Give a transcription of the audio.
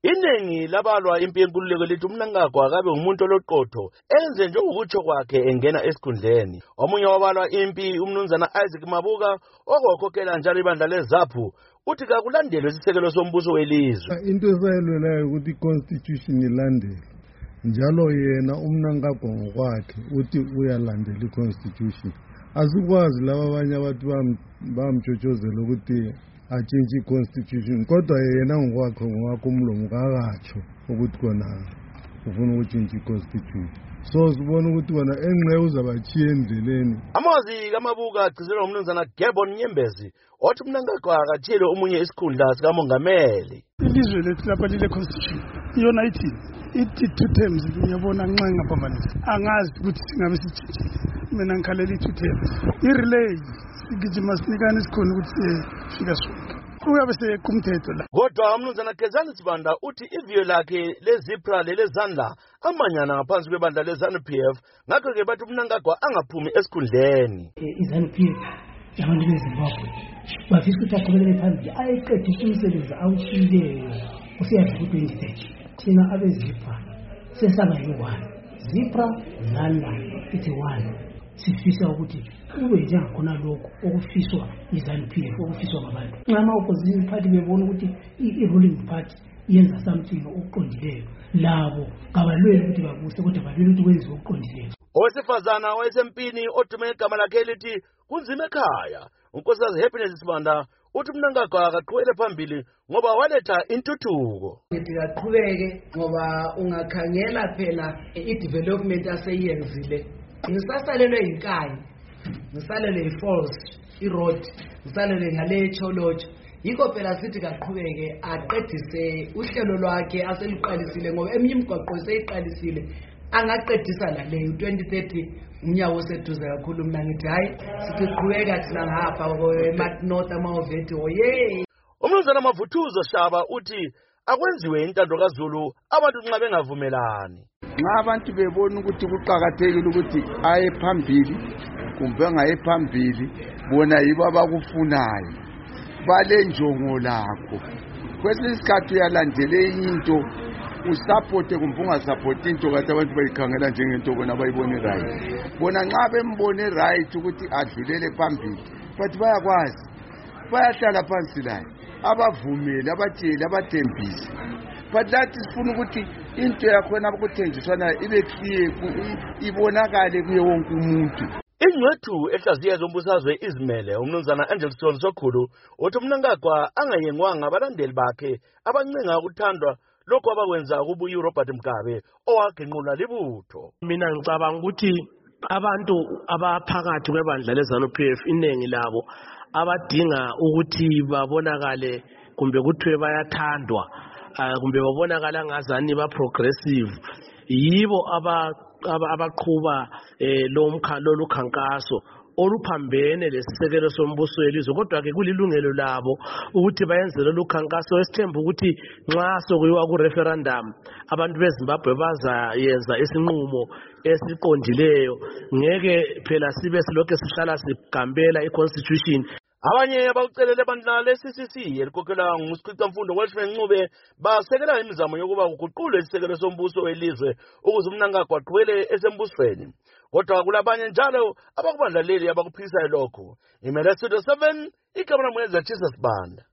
Iningi labalwa impi yenkululeko lithi uMnangagwa akabe umuntu oloqotho enze njengokutsho kwakhe engena esikhundleni. Omunye wabalwa impi umnumzana Isaac Mabuka okukhokhela njalo ibandla leZAPU uthi kakulandelwe isisekelo sombuso welizwe. Into esayelwelayo ukuthi iconstitution ilandelwe. Njalo yena uMnangagwa ngokwakhe uthi uyalandela iconstitution. Asikwazi laba abanye abantu bamtshotshozela ukuthi atshintshe iconstitution kodwa yena ngokwakhe umlomo kakatsho ukuthi kona ufuna ukutshintsha iconstitution. So sibona ukuthi kona enxe uzabachiya endleleni. Amazwi kaMabuka agcizelwa umnumzana Gebon Nyembezi othi uMnangagwa akathiyele omunye isikhundla sikamongameli. Ilizwe lethu lapha lile constitution iyona ithi 2 terms ngiyabona nxa ngaphambanisa. Angazi ukuthi singabe sitshintshile. Mina ngikhalela 2 terms. Irelay sigijima sinikana isikhona ukuthi fika sonke. Uyabe sekumthetho la. Kodwa umnumzana Kezani Sibanda uthi iviyo lakhe leZIPRA lelezandla amanyana ngaphansi kwebandla leZANU-PF ngakho ke bathi uMnangagwa angaphumi esikhundleni. iZANU-PF yabantu beZimbabwe bafisa ukuthi aqhubekele phambili ayiqedise umsebenzi awutshiyileyo kusiyadlula ku-2030. Thina abeZIPRA sesaba yi-1 ZIPRA ZANU ithi 1 sifisa ukuthi kube njengakhona lokho okufiswa iZANU-PF okufiswa ngabantu. Nxa opposition party bebona ukuthi i-ruling party yenza something okuqondileyo labo kabalweli ukuthi babuse kodwa balweli ukuthi kwenziwe okuqondileyo. Owesifazana owayesempini odume igama lakhe lithi kunzima ekhaya uNkosikazi Happiness Sibanda uthi uMnangagwa akaqhubekele phambili ngoba waletha intuthuko. Ngithi kaqhubeke ngoba ungakhangela phela i-development aseyenzile. Ngisasalelwe inkani, ngisalelwe i-falls, i-road, ngisalelwe ngale echolotsho. Yikho phela sithi kaqhubeke aqedise uhlelo lwakhe aseliqalisile ngoba eminye imigwaqo seyiqalisile angaqedisa la leyo 2030 umnyawo oseduze kakhulu. Mina ngithi hayi sithi qhubeka thina ngapha eMartinot amaovethi oye. Umnumzana Mavuthuzo Shaba uthi akwenziwe intando kaZulu abantu nxa bengavumelani. Nxa abantu bebona ukuthi kuqhakathekile ukuthi aye phambili kumbe angaye phambili bona yibo abakufunayo balenjongo lakho. Kwesinye isikhathi uyalandela into usupport kumbe ungasupport into kathi abantu bayikhangela njengento bona bayibone right. Bona nxa bembone right ukuthi adlulele phambili but bayakwazi bayahlala phansi la abavumeli abatsheli abathembisi but lathi sifuna ukuthi into yakhona abakuthenjiswana ibe clear ibonakale kuye wonke umuntu. Ingcwethu ehlaziya zombusazwe izimele umnumzana Angelson Sokhulu uthi uMnangagwa angayengwanga abalandeli bakhe abancenga ukuthandwa lokho abakwenza kubuye uRobert Mugabe owagenqula libutho. Mina ngicabanga ukuthi abantu abaphakathi kwebandla leZANU-PF inengi labo abadinga ukuthi babonakale kumbe kuthiwe bayathandwa kumbe babonakala ngazani ba progressive yibo abaqhuba lolu khankaso oluphambene lesisekelo sombuso welizwe. Kodwa ke kulilungelo labo ukuthi bayenze lolu khankaso esithemba ukuthi nxa sokuyiwa ku referendum abantu beZimbabwe bazayenza isinqumo esiqondileyo. Ngeke phela sibe silokho sihlala sigambela iconstitution. Abanye abakucelele bandla le-CCC elikhokelwa nguSikhwicamfundo Welshman Ncube basekela imizamo yokuba kuguqulwe isisekelo sombuso welizwe ukuze uMnangagwa aqhubele esembusweni. Kodwa kulabanye njalo abakubandla leli abakuphikisayo lokho. Imele Studio 7 ikamera mweza Jesus Banda.